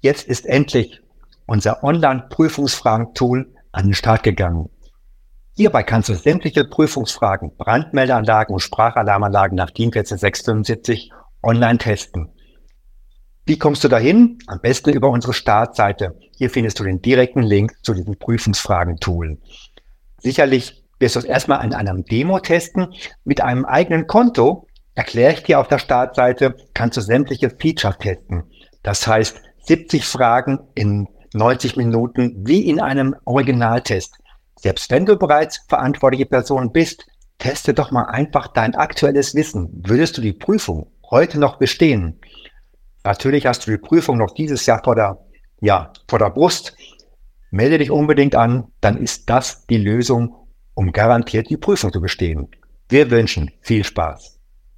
Jetzt ist endlich unser Online-Prüfungsfragen-Tool an den Start gegangen. Hierbei kannst du sämtliche Prüfungsfragen, Brandmeldeanlagen und Sprachalarmanlagen nach DIN 14675 online testen. Wie kommst du dahin? Am besten über unsere Startseite. Hier findest du den direkten Link zu diesem Prüfungsfragen-Tool. Sicherlich wirst du es erstmal in einem Demo testen. Mit einem eigenen Konto, erkläre ich dir auf der Startseite, kannst du sämtliche Features testen. Das heißt, 70 Fragen in 90 Minuten wie in einem Originaltest. Selbst wenn du bereits verantwortliche Person bist, teste doch mal einfach dein aktuelles Wissen. Würdest du die Prüfung heute noch bestehen? Natürlich hast du die Prüfung noch dieses Jahr vor der Brust. Melde dich unbedingt an, dann ist das die Lösung, um garantiert die Prüfung zu bestehen. Wir wünschen viel Spaß.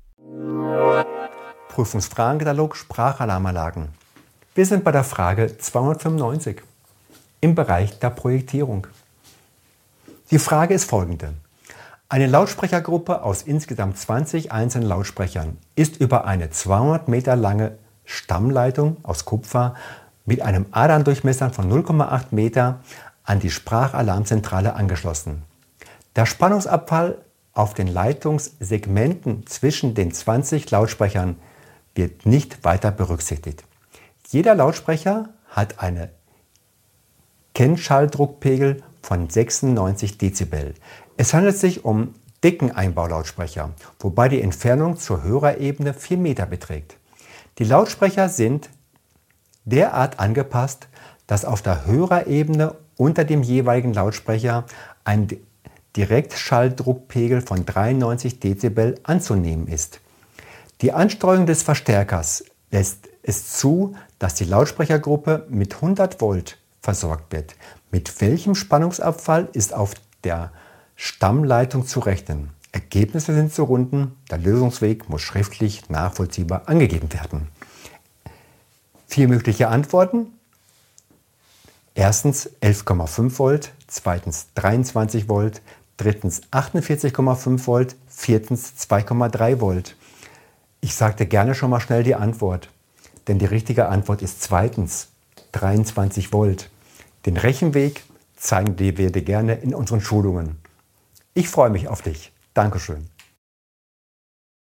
Prüfungsfragenkatalog Sprachalarmanlagen. Wir sind bei der Frage 295 im Bereich der Projektierung. Die Frage ist folgende. Eine Lautsprechergruppe aus insgesamt 20 einzelnen Lautsprechern ist über eine 200 Meter lange Stammleitung aus Kupfer mit einem Adern-Durchmesser von 0,8 Meter an die Sprachalarmzentrale angeschlossen. Der Spannungsabfall auf den Leitungssegmenten zwischen den 20 Lautsprechern wird nicht weiter berücksichtigt. Jeder Lautsprecher hat einen Kennschalldruckpegel von 96 Dezibel. Es handelt sich um dicken Einbaulautsprecher, wobei die Entfernung zur Hörerebene 4 Meter beträgt. Die Lautsprecher sind derart angepasst, dass auf der Hörerebene unter dem jeweiligen Lautsprecher ein Direktschalldruckpegel von 93 Dezibel anzunehmen ist. Die Ansteuerung des Verstärkers lässt es zu, dass die Lautsprechergruppe mit 100 Volt versorgt wird. Mit welchem Spannungsabfall ist auf der Stammleitung zu rechnen? Ergebnisse sind zu runden, der Lösungsweg muss schriftlich nachvollziehbar angegeben werden. 4 mögliche Antworten. Erstens 11,5 Volt, zweitens 23 Volt, drittens 48,5 Volt, viertens 2,3 Volt. Ich sagte gerne schon mal schnell die Antwort, denn die richtige Antwort ist zweitens 23 Volt. Den Rechenweg zeigen wir dir gerne in unseren Schulungen. Ich freue mich auf dich. Dankeschön.